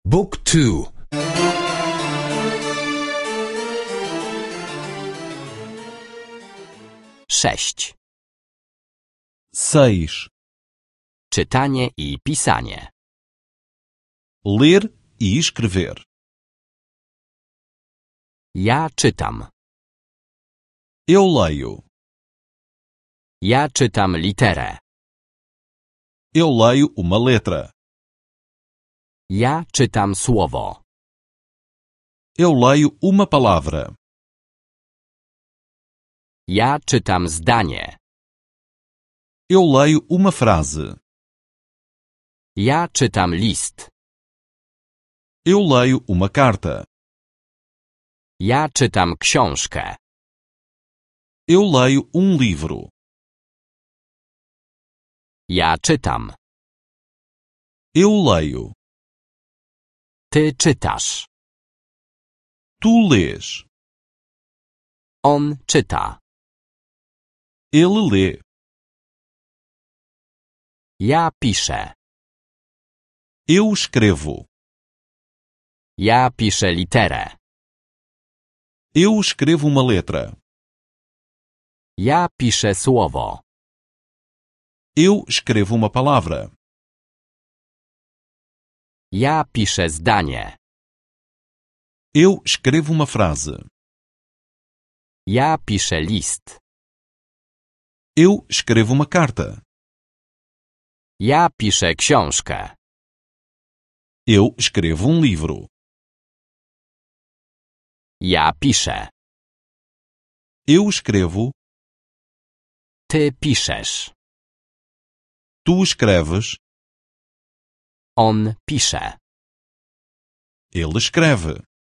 Book 2. Sześć. 6. Czytanie i pisanie. Ler e escrever. Ja czytam. Eu leio. Ja czytam literę. Eu leio uma letra. Ja czytam słowo. Eu leio uma palavra. Ja czytam zdanie. Eu leio uma frase. Ja czytam list. Eu leio uma carta. Ja czytam książkę. Eu leio livro. Ja czytam. Eu leio. Ty czytasz. Tu lês. On czyta. Ele lê. Ja piszę. Eu escrevo. Ja piszę literę. Eu escrevo uma letra. Ja piszę słowo. Eu escrevo uma palavra. Ja piszę zdanie. Eu escrevo uma frase. Ja piszę list. Eu escrevo uma carta. Ja piszę książkę. Eu escrevo livro. Ja piszę. Eu escrevo. Ty piszesz. Tu escreves. On pisze. Ele escreve.